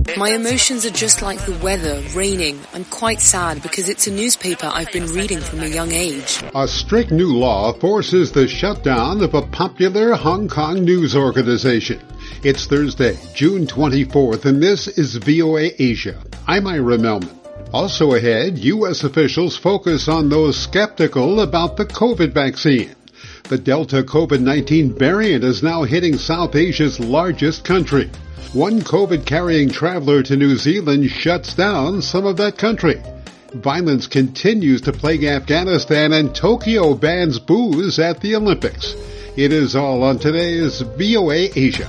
My emotions are just like the weather, raining. I'm quite sad because it's a newspaper I've been reading from a young age. A strict new law forces the shutdown of a popular Hong Kong news organization. It's Thursday, June 24th, and this is VOA Asia. I'm Ira Melman. Also ahead, U.S. officials focus on those skeptical about the COVID vaccine. The Delta COVID-19 variant is now hitting South Asia's largest country. One COVID-carrying traveler to New Zealand shuts down some of that country. Violence continues to plague Afghanistan, and Tokyo bans booze at the Olympics. It is all on today's VOA Asia.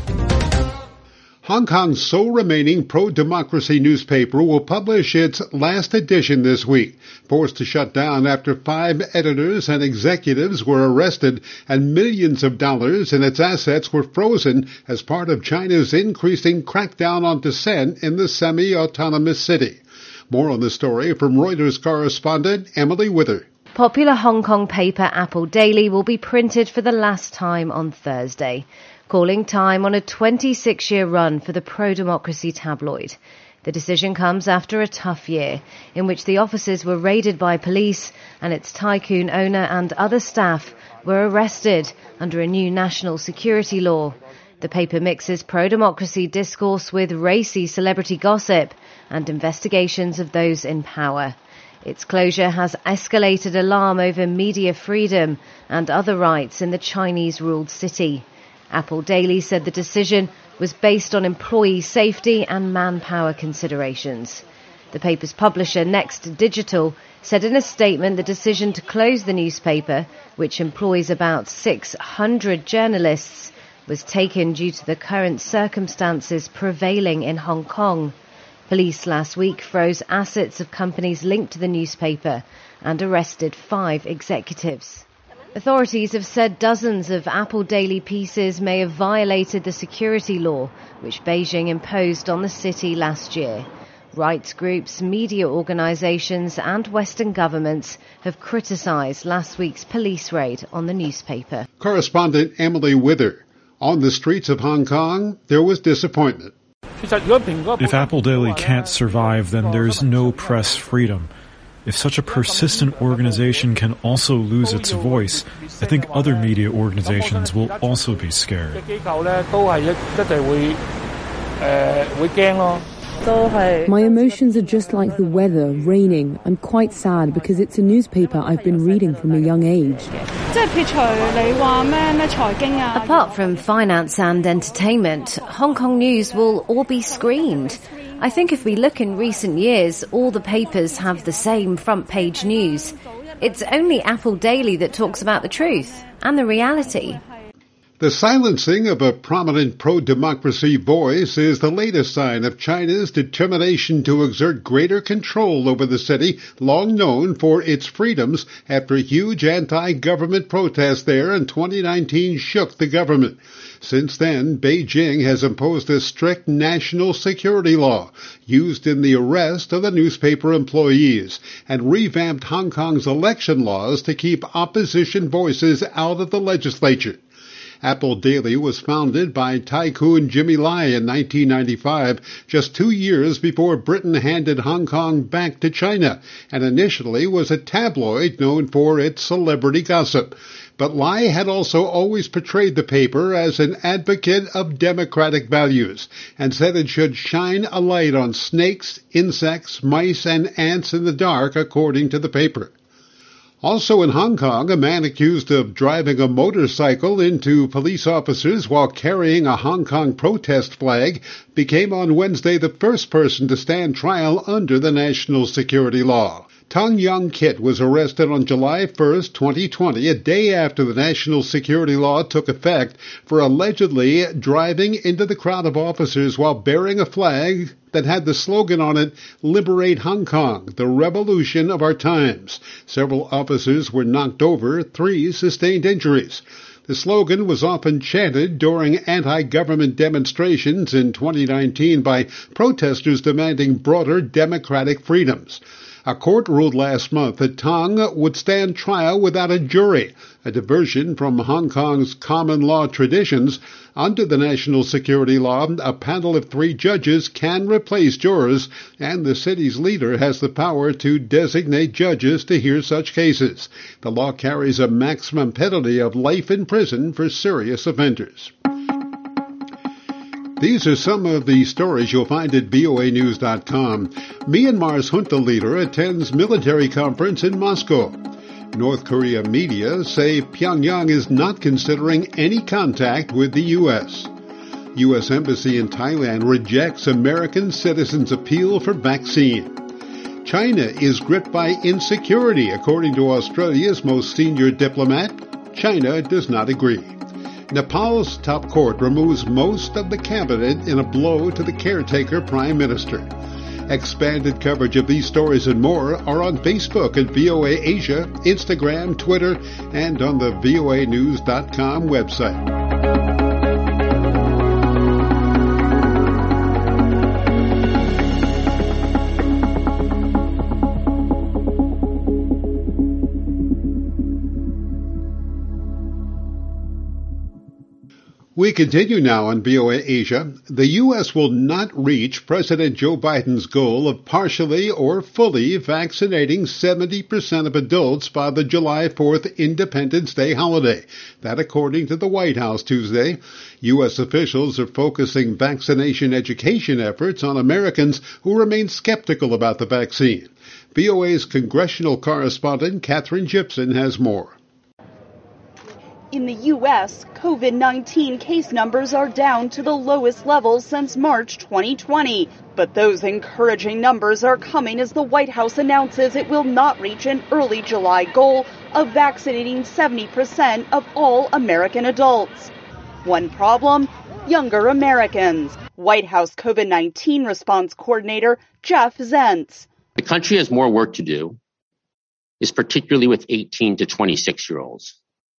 Hong Kong's sole remaining pro-democracy newspaper will publish its last edition this week, forced to shut down after 5 editors and executives were arrested and millions of dollars in its assets were frozen as part of China's increasing crackdown on dissent in the semi-autonomous city. More on the story from Reuters correspondent Emily Wither. Popular Hong Kong paper Apple Daily will be printed for the last time on Thursday, calling time on a 26-year run for the pro-democracy tabloid. The decision comes after a tough year, in which the offices were raided by police and its tycoon owner and other staff were arrested under a new national security law. The paper mixes pro-democracy discourse with racy celebrity gossip and investigations of those in power. Its closure has escalated alarm over media freedom and other rights in the Chinese-ruled city. Apple Daily said the decision was based on employee safety and manpower considerations. The paper's publisher, Next Digital, said in a statement the decision to close the newspaper, which employs about 600 journalists, was taken due to the current circumstances prevailing in Hong Kong. Police last week froze assets of companies linked to the newspaper and arrested 5 executives. Authorities have said dozens of Apple Daily pieces may have violated the security law, which Beijing imposed on the city last year. Rights groups, media organizations and Western governments have criticized last week's police raid on the newspaper. Correspondent Emily Wither. On the streets of Hong Kong, there was disappointment. If Apple Daily can't survive, then there's no press freedom. If such a persistent organization can also lose its voice, I think other media organizations will also be scared. My emotions are just like the weather, raining. I'm quite sad because it's a newspaper I've been reading from a young age. Apart from finance and entertainment, Hong Kong news will all be screened. I think if we look in recent years, all the papers have the same front-page news. It's only Apple Daily that talks about the truth and the reality. The silencing of a prominent pro-democracy voice is the latest sign of China's determination to exert greater control over the city, long known for its freedoms after huge anti-government protests there in 2019 shook the government. Since then, Beijing has imposed a strict national security law used in the arrest of the newspaper employees and revamped Hong Kong's election laws to keep opposition voices out of the legislature. Apple Daily was founded by tycoon Jimmy Lai in 1995, just 2 years before Britain handed Hong Kong back to China, and initially was a tabloid known for its celebrity gossip. But Lai had also always portrayed the paper as an advocate of democratic values and said it should shine a light on snakes, insects, mice, and ants in the dark, according to the paper. Also in Hong Kong, a man accused of driving a motorcycle into police officers while carrying a Hong Kong protest flag became on Wednesday the first person to stand trial under the national security law. Tong Young Kit was arrested on July 1st, 2020, a day after the national security law took effect, for allegedly driving into the crowd of officers while bearing a flag that had the slogan on it, "Liberate Hong Kong, the revolution of our times." Several officers were knocked over, 3 sustained injuries. The slogan was often chanted during anti-government demonstrations in 2019 by protesters demanding broader democratic freedoms. A court ruled last month that Tong would stand trial without a jury, a diversion from Hong Kong's common law traditions. Under the national security law, a panel of 3 judges can replace jurors, and the city's leader has the power to designate judges to hear such cases. The law carries a maximum penalty of life in prison for serious offenders. These are some of the stories you'll find at voanews.com. Myanmar's junta leader attends military conference in Moscow. North Korea media say Pyongyang is not considering any contact with the U.S. U.S. Embassy in Thailand rejects American citizens' appeal for vaccine. China is gripped by insecurity, according to Australia's most senior diplomat. China does not agree. Nepal's top court removes most of the cabinet in a blow to the caretaker prime minister. Expanded coverage of these stories and more are on Facebook at VOA Asia, Instagram, Twitter, and on the voanews.com website. We continue now on VOA Asia. The U.S. will not reach President Joe Biden's goal of partially or fully vaccinating 70% of adults by the July 4th Independence Day holiday. That according to the White House Tuesday. U.S. officials are focusing vaccination education efforts on Americans who remain skeptical about the vaccine. VOA's congressional correspondent Katherine Gibson has more. In the U.S., COVID-19 case numbers are down to the lowest levels since March 2020. But those encouraging numbers are coming as the White House announces it will not reach an early July goal of vaccinating 70% of all American adults. One problem, younger Americans. White House COVID-19 response coordinator Jeff Zients. The country has more work to do, is particularly with 18 to 26-year-olds.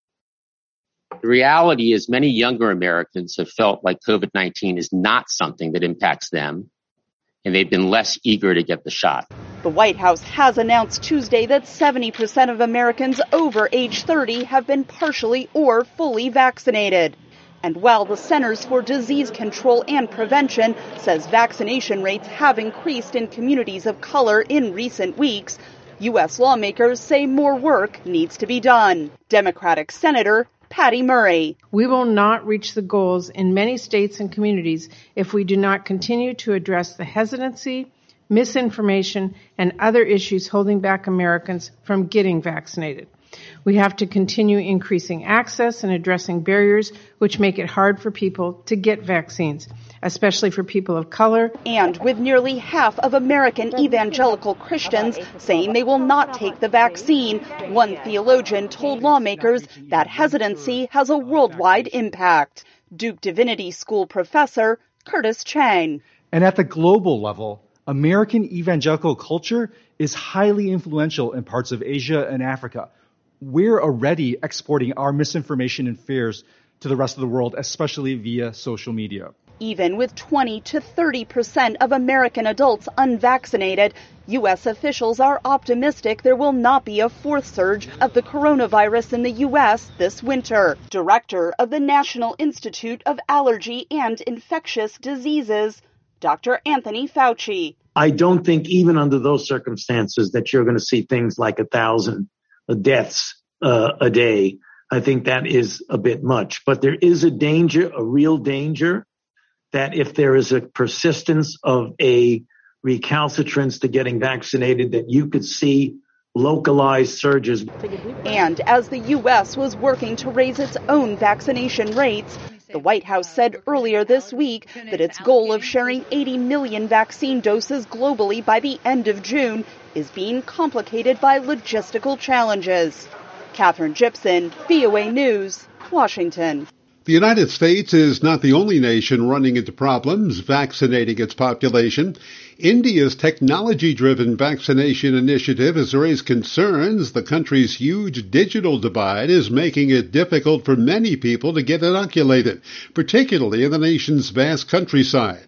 The reality is many younger Americans have felt like COVID-19 is not something that impacts them, and they've been less eager to get the shot. The White House has announced Tuesday that 70% of Americans over age 30 have been partially or fully vaccinated. And while the Centers for Disease Control and Prevention says vaccination rates have increased in communities of color in recent weeks, U.S. lawmakers say more work needs to be done. Democratic Senator Patty Murray. We will not reach the goals in many states and communities if we do not continue to address the hesitancy, misinformation, and other issues holding back Americans from getting vaccinated. We have to continue increasing access and addressing barriers which make it hard for people to get vaccines, especially for people of color. And with nearly half of American evangelical Christians saying they will not take the vaccine, one theologian told lawmakers that hesitancy has a worldwide impact. Duke Divinity School professor Curtis Chang. And at the global level, American evangelical culture is highly influential in parts of Asia and Africa. We're already exporting our misinformation and fears to the rest of the world, especially via social media. Even with 20 to 30% of American adults unvaccinated, U.S. officials are optimistic there will not be a fourth surge of the coronavirus in the U.S. this winter. Director of the National Institute of Allergy and Infectious Diseases, Dr. Anthony Fauci. I don't think even under those circumstances that you're going to see things like 1,000 deaths a day. I think that is a bit much. But there is a danger, a real danger, that if there is a persistence of a recalcitrance to getting vaccinated, that you could see localized surges. And as the U.S. was working to raise its own vaccination rates, the White House said earlier this week that its goal of sharing 80 million vaccine doses globally by the end of June is being complicated by logistical challenges. Katherine Gibson, VOA News, Washington. The United States is not the only nation running into problems vaccinating its population. India's technology-driven vaccination initiative has raised concerns the country's huge digital divide is making it difficult for many people to get inoculated, particularly in the nation's vast countryside.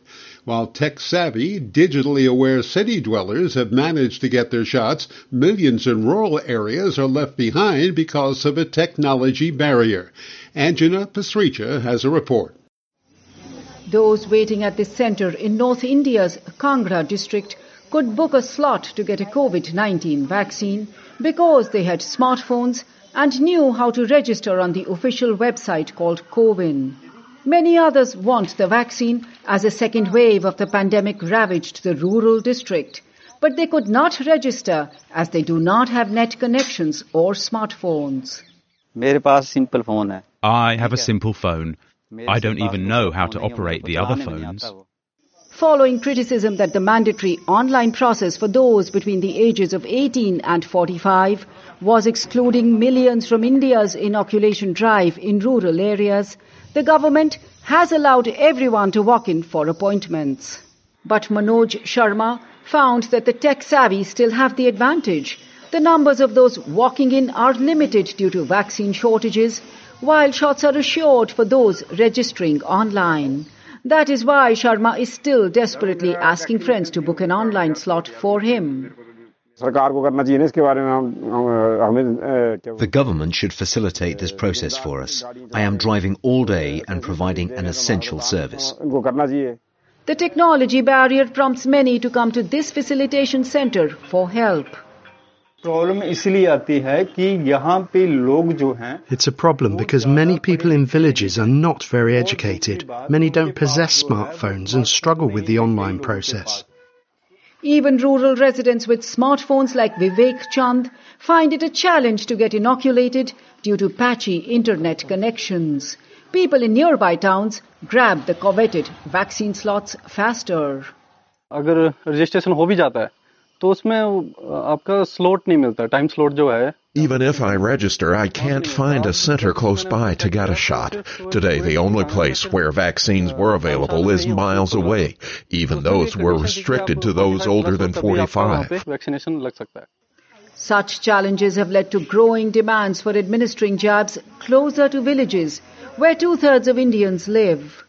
While tech-savvy, digitally aware city dwellers have managed to get their shots, millions in rural areas are left behind because of a technology barrier. Anjana Pasricha has a report. Those waiting at this centre in North India's Kangra district could book a slot to get a COVID-19 vaccine because they had smartphones and knew how to register on the official website called CoWIN. Many others want the vaccine as a second wave of the pandemic ravaged the rural district, but they could not register as they do not have net connections or smartphones. I have a simple phone. I don't even know how to operate the other phones. Following criticism that the mandatory online process for those between the ages of 18 and 45 was excluding millions from India's inoculation drive in rural areas, the government has allowed everyone to walk in for appointments. But Manoj Sharma found that the tech-savvy still have the advantage. The numbers of those walking in are limited due to vaccine shortages, while shots are assured for those registering online. That is why Sharma is still desperately asking friends to book an online slot for him. The government should facilitate this process for us. I am driving all day and providing an essential service. The technology barrier prompts many to come to this facilitation center for help. It's a problem because many people in villages are not very educated. Many don't possess smartphones and struggle with the online process. Even rural residents with smartphones like Vivek Chand find it a challenge to get inoculated due to patchy internet connections. People in nearby towns grab the coveted vaccine slots faster. अगर registration हो भी जाता है तो उसमें आपका slot नहीं मिलता, time slot जो है. Even if I register, I can't find a center close by to get a shot. Today, the only place where vaccines were available is miles away. Even those were restricted to those older than 45. Such challenges have led to growing demands for administering jabs closer to villages, where 2/3 of Indians live.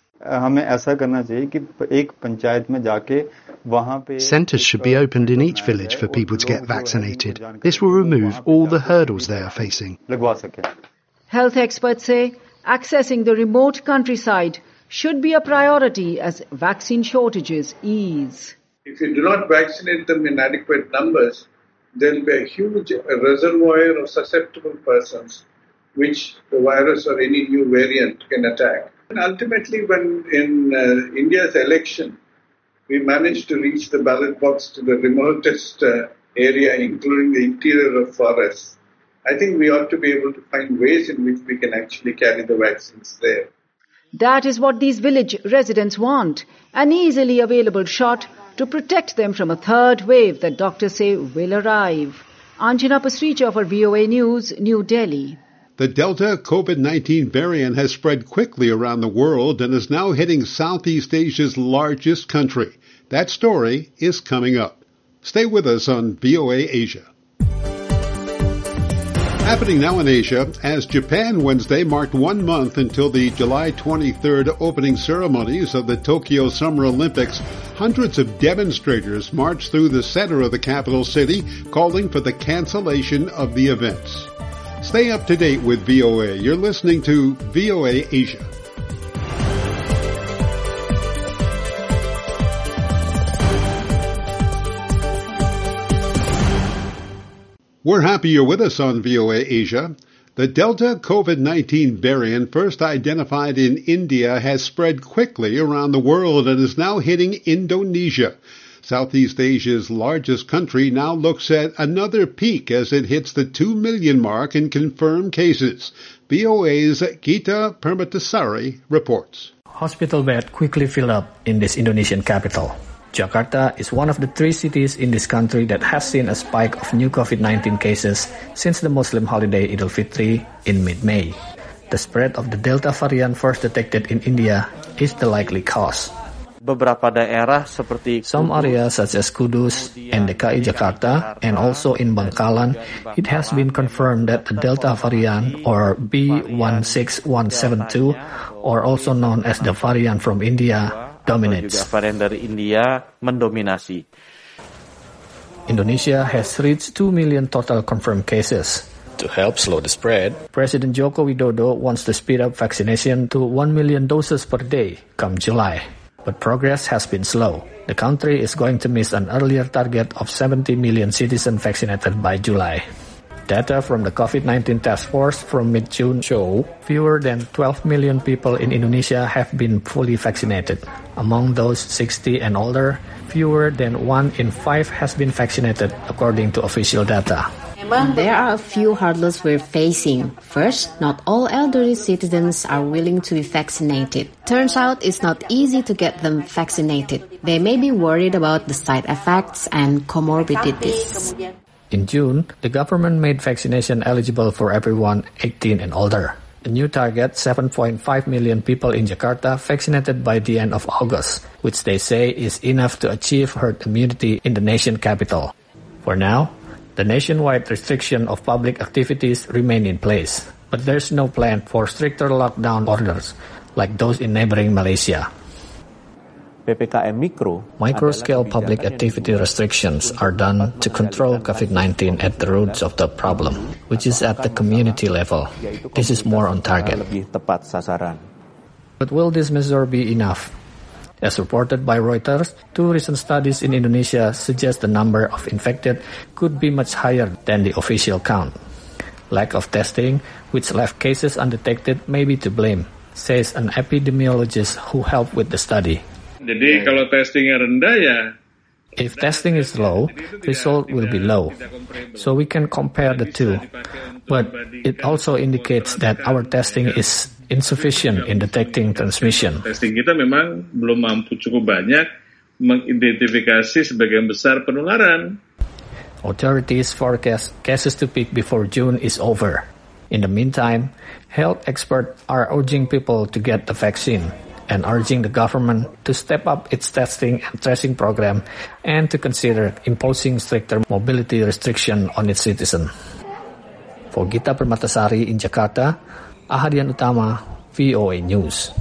Centres should be opened in each village for people to get vaccinated. This will remove all the hurdles they are facing. Health experts say accessing the remote countryside should be a priority as vaccine shortages ease. If you do not vaccinate them in adequate numbers, there will be a huge reservoir of susceptible persons which the virus or any new variant can attack. And ultimately, when in India's election, we managed to reach the ballot box to the remotest area, including the interior of forests, I think we ought to be able to find ways in which we can actually carry the vaccines there. That is what these village residents want, an easily available shot to protect them from a third wave that doctors say will arrive. Anjana Pasricha for VOA News, New Delhi. The Delta COVID-19 variant has spread quickly around the world and is now hitting Southeast Asia's largest country. That story is coming up. Stay with us on VOA Asia. Happening now in Asia, as Japan Wednesday marked 1 month until the July 23rd opening ceremonies of the Tokyo Summer Olympics, hundreds of demonstrators marched through the center of the capital city, calling for the cancellation of the events. Stay up to date with VOA. You're listening to VOA Asia. We're happy you're with us on VOA Asia. The Delta COVID-19 variant, first identified in India, has spread quickly around the world and is now hitting Indonesia. Southeast Asia's largest country now looks at another peak as it hits the 2 million mark in confirmed cases. VOA's Gita Permatasari reports. Hospital bed quickly fill up in this Indonesian capital. Jakarta is one of the 3 cities in this country that has seen a spike of new COVID-19 cases since the Muslim holiday Eid al-Fitr in mid-May. The spread of the Delta variant first detected in India is the likely cause. Some areas such as Kudus and DKI Jakarta and also in Bangkalan, it has been confirmed that the Delta variant or B16172 or also known as the variant from India dominates. Indonesia has reached 2 million total confirmed cases. To help slow the spread, President Joko Widodo wants to speed up vaccination to 1 million doses per day come July. But progress has been slow. The country is going to miss an earlier target of 70 million citizens vaccinated by July. Data from the COVID-19 task force from mid-June show fewer than 12 million people in Indonesia have been fully vaccinated. Among those 60 and older, fewer than 1 in 5 has been vaccinated, according to official data. There are a few hurdles we're facing. First, not all elderly citizens are willing to be vaccinated. Turns out it's not easy to get them vaccinated. They may be worried about the side effects and comorbidities. In June, the government made vaccination eligible for everyone 18 and older. A new target, 7.5 million people in Jakarta vaccinated by the end of August, which they say is enough to achieve herd immunity in the nation capital. For now, the nationwide restriction of public activities remain in place, but there's no plan for stricter lockdown orders like those in neighboring Malaysia. Micro-scale public activity restrictions are done to control COVID-19 at the roots of the problem, which is at the community level. This is more on target. But will this measure be enough? As reported by Reuters, 2 recent studies in Indonesia suggest the number of infected could be much higher than the official count. Lack of testing, which left cases undetected, may be to blame, says an epidemiologist who helped with the study. Jadi kalau testingnya rendah ya. If testing is low, result will be low. So we can compare the two. But it also indicates that our testing is insufficient in detecting transmission. Testing kita memang belum mampu cukup banyak mengidentifikasi sebagian besar penularan. Authorities forecast cases to peak before June is over. In the meantime, health experts are urging people to get the vaccine and urging the government to step up its testing and tracing program and to consider imposing stricter mobility restriction on its citizens. For Gita Permatasari in Jakarta, Ahadian Utama, VOA News.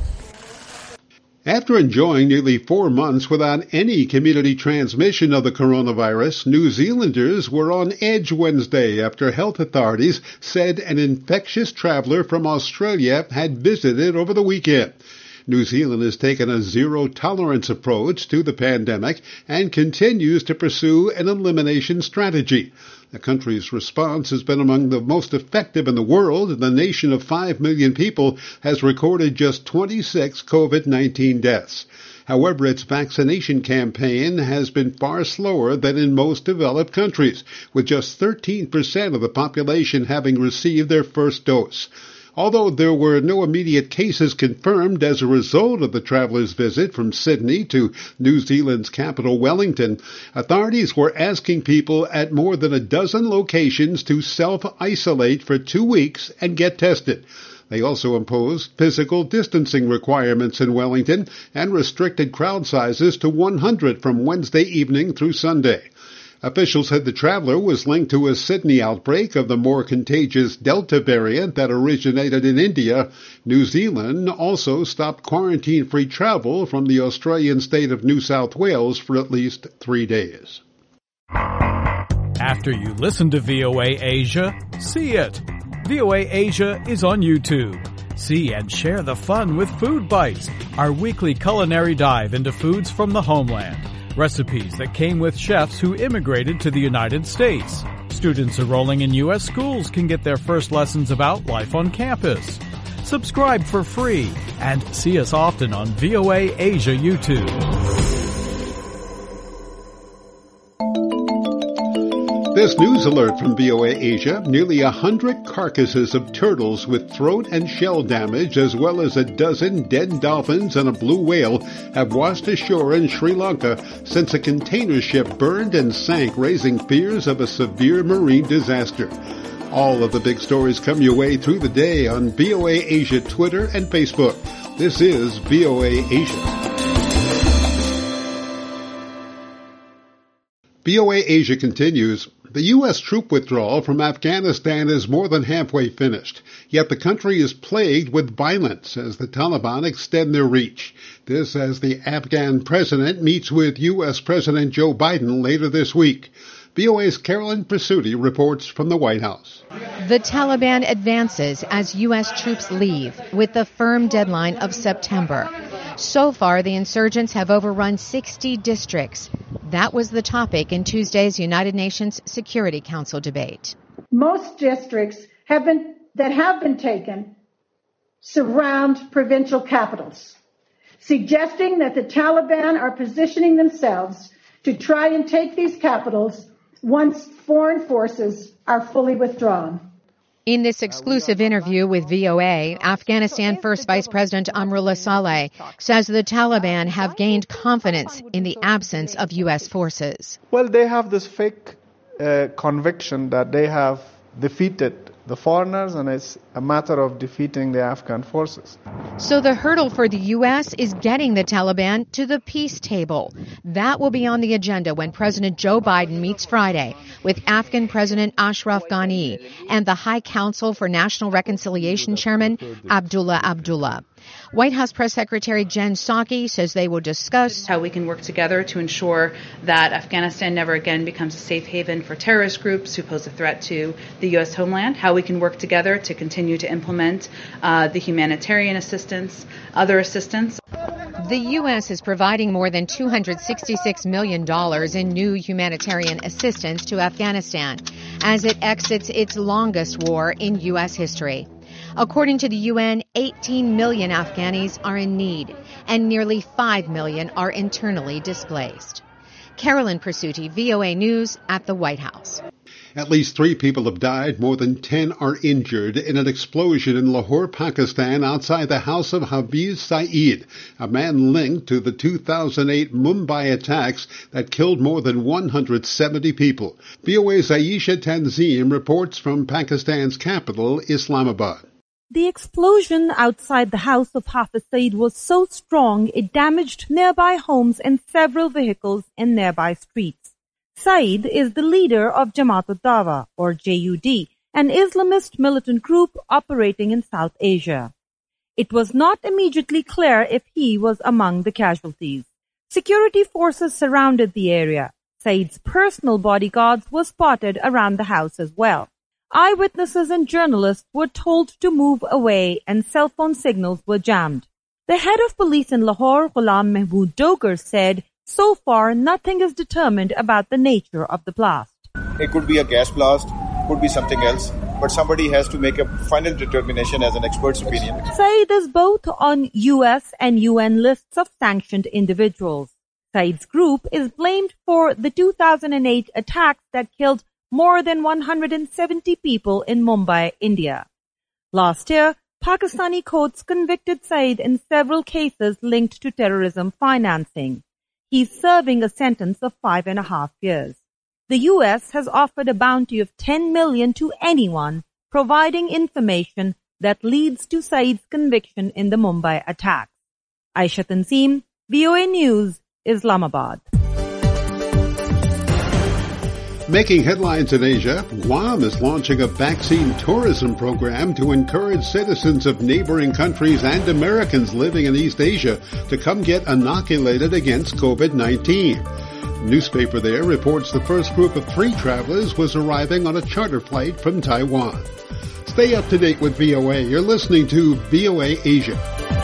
After enjoying nearly 4 months without any community transmission of the coronavirus, New Zealanders were on edge Wednesday after health authorities said an infectious traveler from Australia had visited over the weekend. New Zealand has taken a zero-tolerance approach to the pandemic and continues to pursue an elimination strategy. The country's response has been among the most effective in the world. The nation of 5 million people has recorded just 26 COVID-19 deaths. However, its vaccination campaign has been far slower than in most developed countries, with just 13% of the population having received their first dose. Although there were no immediate cases confirmed as a result of the traveler's visit from Sydney to New Zealand's capital, Wellington, authorities were asking people at more than a dozen locations to self-isolate for 2 weeks and get tested. They also imposed physical distancing requirements in Wellington and restricted crowd sizes to 100 from Wednesday evening through Sunday. Officials said the traveler was linked to a Sydney outbreak of the more contagious Delta variant that originated in India. New Zealand also stopped quarantine-free travel from the Australian state of New South Wales for at least 3 days. After you listen to VOA Asia, see it. VOA Asia is on YouTube. See and share the fun with Food Bites, our weekly culinary dive into foods from the homeland. Recipes that came with chefs who immigrated to the United States. Students enrolling in U.S. schools can get their first lessons about life on campus. Subscribe for free and see us often on VOA Asia YouTube. This news alert from VOA Asia, nearly 100 carcasses of turtles with throat and shell damage, as well as a dozen dead dolphins and a blue whale, have washed ashore in Sri Lanka since a container ship burned and sank, raising fears of a severe marine disaster. All of the big stories come your way through the day on VOA Asia Twitter and Facebook. This is VOA Asia. VOA Asia continues. The U.S. troop withdrawal from Afghanistan is more than halfway finished, yet the country is plagued with violence as the Taliban extend their reach. This as the Afghan president meets with U.S. President Joe Biden later this week. VOA's Carolyn Presutti reports from the White House. The Taliban advances as U.S. troops leave with the firm deadline of September. So far, the insurgents have overrun 60 districts. That was the topic in Tuesday's United Nations Security Council debate. Most districts that have been taken surround provincial capitals, suggesting that the Taliban are positioning themselves to try and take these capitals once foreign forces are fully withdrawn. In this exclusive interview with VOA, Afghanistan First Vice President Amrullah Saleh says the Taliban have gained confidence in the absence of U.S. forces. Well, they have this fake conviction that they have defeated the foreigners, and it's a matter of defeating the Afghan forces. So the hurdle for the U.S. is getting the Taliban to the peace table. That will be on the agenda when President Joe Biden meets Friday with Afghan President Ashraf Ghani and the High Council for National Reconciliation Chairman Abdullah Abdullah. White House Press Secretary Jen Psaki says they will discuss how we can work together to ensure that Afghanistan never again becomes a safe haven for terrorist groups who pose a threat to the U.S. homeland, how we can work together to continue to implement the humanitarian assistance, other assistance. The U.S. is providing more than $266 million in new humanitarian assistance to Afghanistan as it exits its longest war in U.S. history. According to the UN, 18 million Afghanis are in need, and nearly 5 million are internally displaced. Carolyn Presutti, VOA News at the White House. At least 3 people have died, more than 10 are injured in an explosion in Lahore, Pakistan, outside the house of Hafiz Saeed, a man linked to the 2008 Mumbai attacks that killed more than 170 people. VOA's Aisha Tanzim reports from Pakistan's capital, Islamabad. The explosion outside the house of Hafiz Saeed was so strong it damaged nearby homes and several vehicles in nearby streets. Saeed is the leader of Jamaat ud-Dawa, or JUD, an Islamist militant group operating in South Asia. It was not immediately clear if he was among the casualties. Security forces surrounded the area. Saeed's personal bodyguards were spotted around the house as well. Eyewitnesses and journalists were told to move away and cell phone signals were jammed. The head of police in Lahore, Ghulam Mahmood Dogar, said, so far nothing is determined about the nature of the blast. It could be a gas blast, could be something else, but somebody has to make a final determination as an expert's opinion. Saeed is both on US and UN lists of sanctioned individuals. Saeed's group is blamed for the 2008 attacks that killed more than 170 people in Mumbai, India. Last year, Pakistani courts convicted Saeed in several cases linked to terrorism financing. He's serving a sentence of 5.5 years. The U.S. has offered a bounty of $10 million to anyone providing information that leads to Saeed's conviction in the Mumbai attacks. Aisha Tanzim, VOA News, Islamabad. Making headlines in Asia, Guam is launching a vaccine tourism program to encourage citizens of neighboring countries and Americans living in East Asia to come get inoculated against COVID-19. The newspaper there reports the first group of 3 travelers was arriving on a charter flight from Taiwan. Stay up to date with VOA. You're listening to VOA Asia.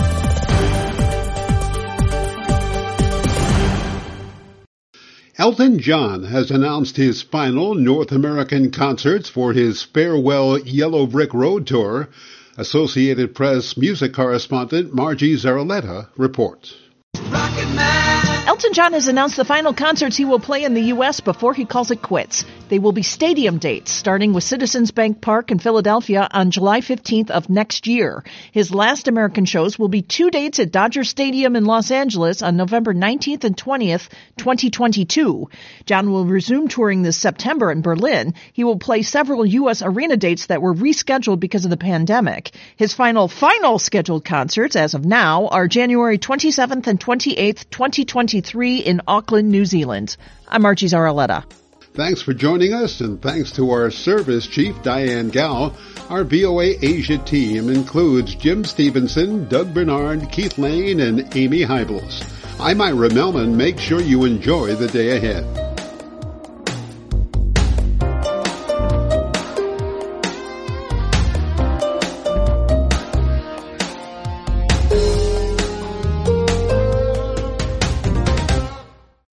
Elton John has announced his final North American concerts for his farewell Yellow Brick Road tour. Associated Press music correspondent Margie Zaraletta reports. Elton John has announced the final concerts he will play in the U.S. before he calls it quits. They will be stadium dates, starting with Citizens Bank Park in Philadelphia on July 15th of next year. His last American shows will be 2 dates at Dodger Stadium in Los Angeles on November 19th and 20th, 2022. John will resume touring this September in Berlin. He will play several U.S. arena dates that were rescheduled because of the pandemic. His final scheduled concerts, as of now, are January 27th and 28th, 2023 2023 in Auckland, New Zealand. I'm Archie Zaraletta. Thanks for joining us, and thanks to our service chief, Diane Gao. Our VOA Asia team includes Jim Stevenson, Doug Bernard, Keith Lane, and Amy Heibels. I'm Ira Melman. Make sure you enjoy the day ahead.